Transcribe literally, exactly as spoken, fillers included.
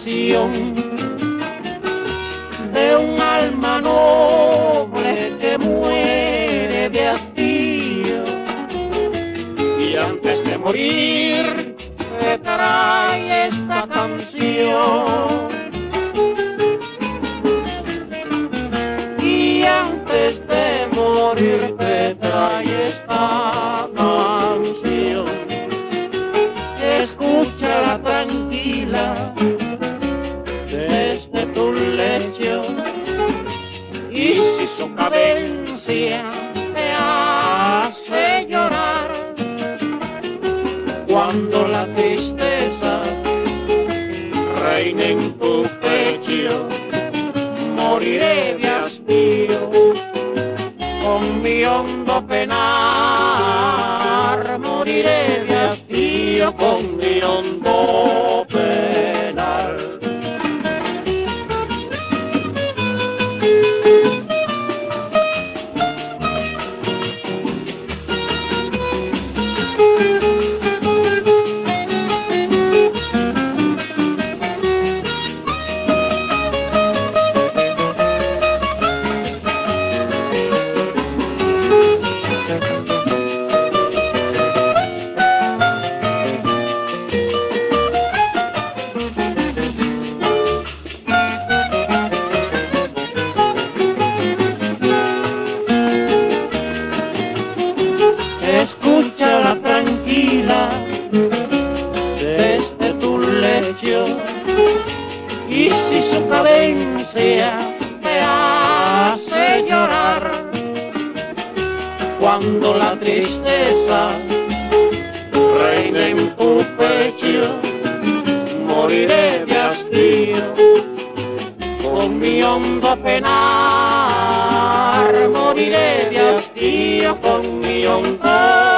canción de un alma noble que muere de hastío y antes de morir te trae esta canción. Y antes de morir te trae esta canción. Escúchala tranquila desde tu lecho, y si su cadencia te hace llorar, cuando la tristeza reine en tu pecho, moriré de hastío con mi hondo penar, moriré de hastío con mi hondo penar. Escúchala tranquila desde tu lecho, y si su cadencia te hace llorar, cuando la tristeza reine en tu pecho, moriré de hastío con mi hondo penar, moriré de hastío con mi hondo